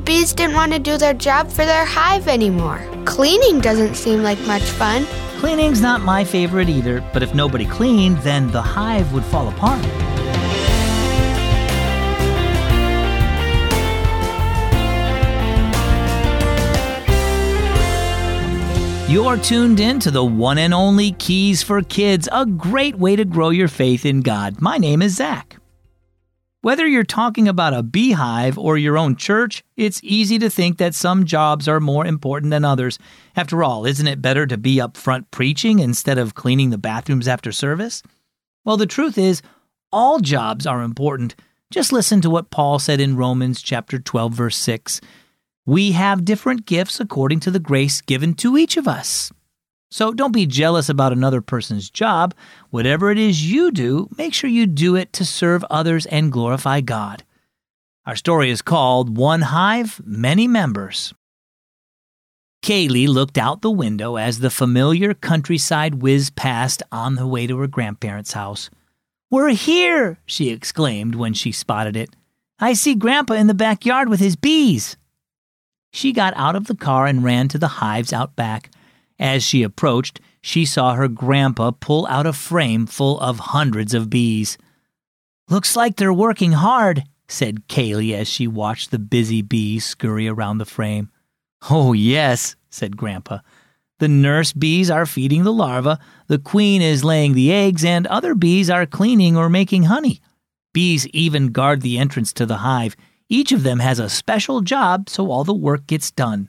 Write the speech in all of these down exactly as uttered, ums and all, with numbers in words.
bees didn't want to do their job for their hive anymore. Cleaning doesn't seem like much fun. Cleaning's not my favorite either, but if nobody cleaned, then the hive would fall apart. You're tuned in to the one and only Keys for Kids, a great way to grow your faith in God. My name is Zach. Whether you're talking about a beehive or your own church, it's easy to think that some jobs are more important than others. After all, isn't it better to be up front preaching instead of cleaning the bathrooms after service? Well, the truth is, all jobs are important. Just listen to what Paul said in Romans chapter twelve, verse six. We have different gifts according to the grace given to each of us. So don't be jealous about another person's job. Whatever it is you do, make sure you do it to serve others and glorify God. Our story is called One Hive, Many Members. Kaylee looked out the window as the familiar countryside whizzed past on the way to her grandparents' house. "We're here!" she exclaimed when she spotted it. "I see Grandpa in the backyard with his bees." She got out of the car and ran to the hives out back. As she approached, she saw her grandpa pull out a frame full of hundreds of bees. "Looks like they're working hard," said Kaylee as she watched the busy bees scurry around the frame. "Oh, yes," said Grandpa. "The nurse bees are feeding the larvae, the queen is laying the eggs, and other bees are cleaning or making honey. Bees even guard the entrance to the hive. Each of them has a special job, so all the work gets done."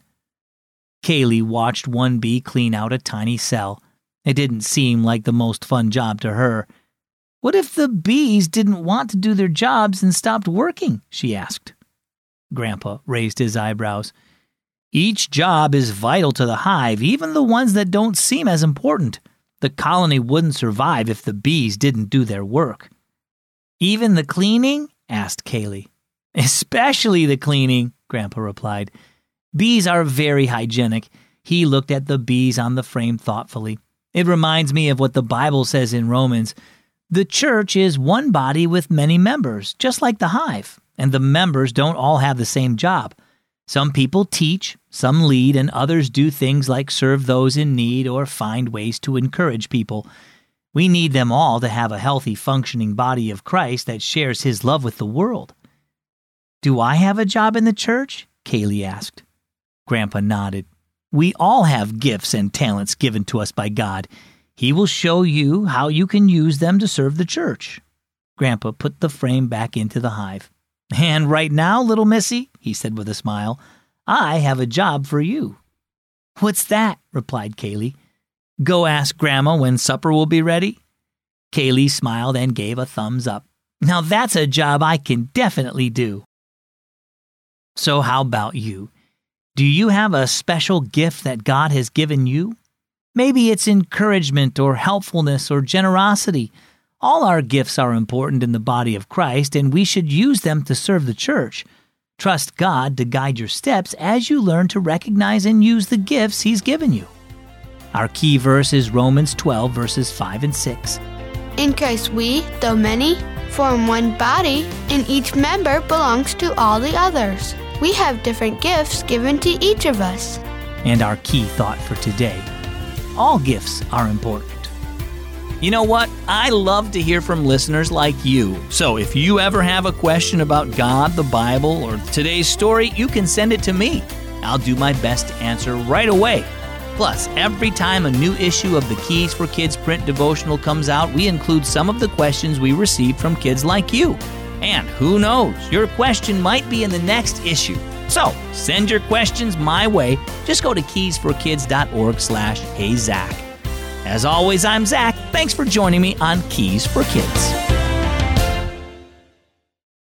Kaylee watched one bee clean out a tiny cell. It didn't seem like the most fun job to her. "What if the bees didn't want to do their jobs and stopped working?" she asked. Grandpa raised his eyebrows. "Each job is vital to the hive, even the ones that don't seem as important. The colony wouldn't survive if the bees didn't do their work." "Even the cleaning?" asked Kaylee. "Especially the cleaning," Grandpa replied. "Bees are very hygienic." He looked at the bees on the frame thoughtfully. "It reminds me of what the Bible says in Romans. The church is one body with many members, just like the hive, and the members don't all have the same job. Some people teach, some lead, and others do things like serve those in need or find ways to encourage people. We need them all to have a healthy, functioning body of Christ that shares his love with the world." "Do I have a job in the church?" Kaylee asked. Grandpa nodded. "We all have gifts and talents given to us by God. He will show you how you can use them to serve the church." Grandpa put the frame back into the hive. "And right now, little missy," he said with a smile, "I have a job for you." "What's that?" replied Kaylee. "Go ask Grandma when supper will be ready." Kaylee smiled and gave a thumbs up. "Now that's a job I can definitely do." So how about you? Do you have a special gift that God has given you? Maybe it's encouragement or helpfulness or generosity. All our gifts are important in the body of Christ, and we should use them to serve the church. Trust God to guide your steps as you learn to recognize and use the gifts He's given you. Our key verse is Romans twelve, verses five and six. "In Christ we, though many, form one body, and each member belongs to all the others. We have different gifts given to each of us." And our key thought for today: all gifts are important. You know what? I love to hear from listeners like you. So if you ever have a question about God, the Bible, or today's story, you can send it to me. I'll do my best to answer right away. Plus, every time a new issue of the Keys for Kids print devotional comes out, we include some of the questions we receive from kids like you. And who knows, your question might be in the next issue. So, send your questions my way. Just go to keysforkids.org slash heyzach. As always, I'm Zach. Thanks for joining me on Keys for Kids.